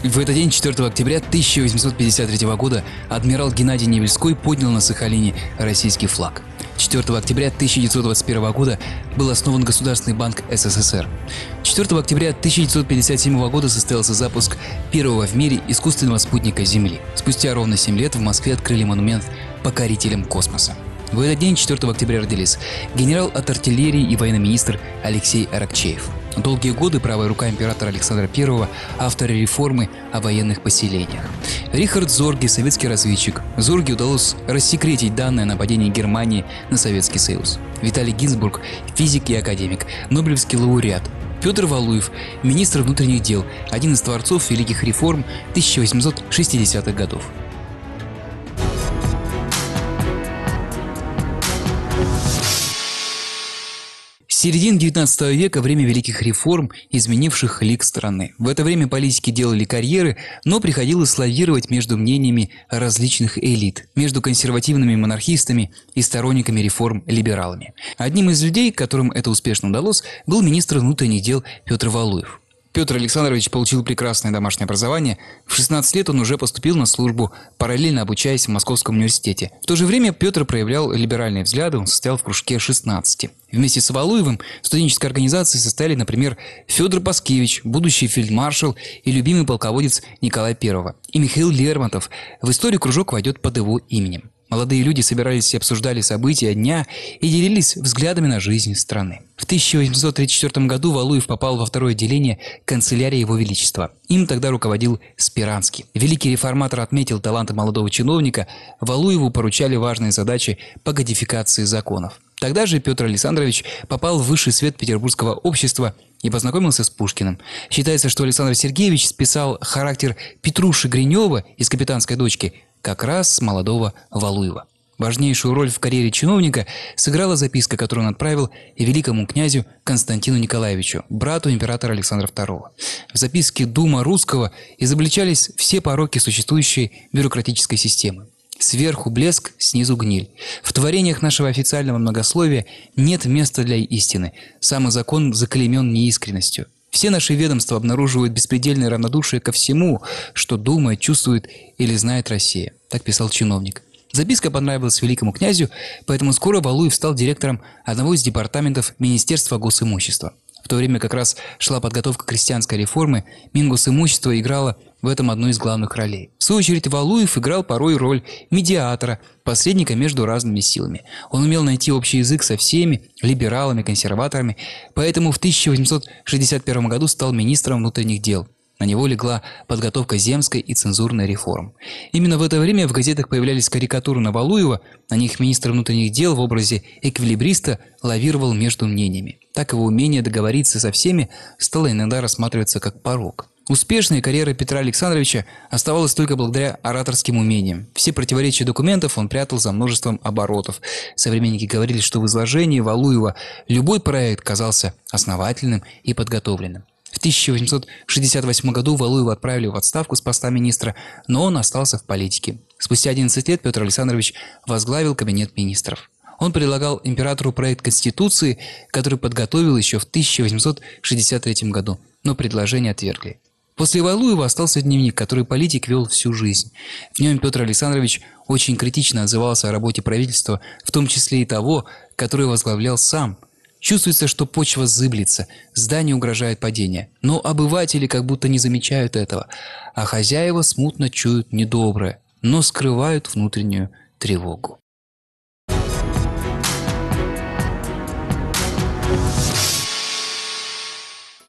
В этот день, 4 октября 1853 года, адмирал Геннадий Невельской поднял на Сахалине российский флаг. 4 октября 1921 года был основан Государственный банк СССР. 4 октября 1957 года состоялся запуск первого в мире искусственного спутника Земли. Спустя ровно 7 лет в Москве открыли монумент покорителям космоса. В этот день, 4 октября, родились генерал от артиллерии и военный министр Алексей Аракчеев. Долгие годы правая рука императора Александра I, автора реформы о военных поселениях. Рихард Зорге, советский разведчик. Зорге удалось рассекретить данные о нападении Германии на Советский Союз. Виталий Гинзбург, физик и академик, нобелевский лауреат. Петр Валуев, министр внутренних дел, один из творцов великих реформ 1860-х годов. Середина 19 века – время великих реформ, изменивших лик страны. В это время политики делали карьеры, но приходилось лавировать между мнениями различных элит, между консервативными монархистами и сторонниками реформ либералами. Одним из людей, которым это успешно удалось, был министр внутренних дел Петр Валуев. Петр Александрович получил прекрасное домашнее образование. В 16 лет он уже поступил на службу, параллельно обучаясь в Московском университете. В то же время Петр проявлял либеральные взгляды, он состоял в кружке 16. Вместе с Валуевым в студенческой организации состояли, например, Федор Паскевич, будущий фельдмаршал и любимый полководец Николая I, и Михаил Лермонтов. В историю кружок войдет под его именем. Молодые люди собирались и обсуждали события дня и делились взглядами на жизнь страны. В 1834 году Валуев попал во второе отделение канцелярии Его Величества. Им тогда руководил Спиранский. Великий реформатор отметил таланты молодого чиновника. Валуеву поручали важные задачи по кодификации законов. Тогда же Петр Александрович попал в высший свет петербургского общества и познакомился с Пушкиным. Считается, что Александр Сергеевич списал характер Петруши Гринева из «Капитанской дочки» как раз с молодого Валуева. Важнейшую роль в карьере чиновника сыграла записка, которую он отправил великому князю Константину Николаевичу, брату императора Александра II. В записке «Дума русского» изобличались все пороки существующей бюрократической системы. Сверху блеск, снизу гниль. В творениях нашего официального многословия нет места для истины. Сам закон заклеймен неискренностью. Все наши ведомства обнаруживают беспредельное равнодушие ко всему, что думает, чувствует или знает Россия. Так писал чиновник. Записка понравилась великому князю, поэтому скоро Валуев стал директором одного из департаментов Министерства госимущества. В то время как раз шла подготовка крестьянской реформы, Мингосимущество играло в этом одну из главных ролей. В свою очередь Валуев играл порой роль медиатора, посредника между разными силами. Он умел найти общий язык со всеми либералами, консерваторами, поэтому в 1861 году стал министром внутренних дел. На него легла подготовка земской и цензурной реформ. Именно в это время в газетах появлялись карикатуры на Валуева, на них министр внутренних дел в образе эквилибриста лавировал между мнениями. Так его умение договориться со всеми стало иногда рассматриваться как порок. Успешной карьера Петра Александровича оставалась только благодаря ораторским умениям. Все противоречия документов он прятал за множеством оборотов. Современники говорили, что в изложении Валуева любой проект казался основательным и подготовленным. В 1868 году Валуева отправили в отставку с поста министра, но он остался в политике. Спустя 11 лет Петр Александрович возглавил кабинет министров. Он предлагал императору проект Конституции, который подготовил еще в 1863 году, но предложение отвергли. После Валуева остался дневник, который политик вел всю жизнь. В нем Петр Александрович очень критично отзывался о работе правительства, в том числе и того, которое возглавлял сам. Чувствуется, что почва зыблется, зданию угрожает падение. Но обыватели как будто не замечают этого, а хозяева смутно чуют недоброе, но скрывают внутреннюю тревогу.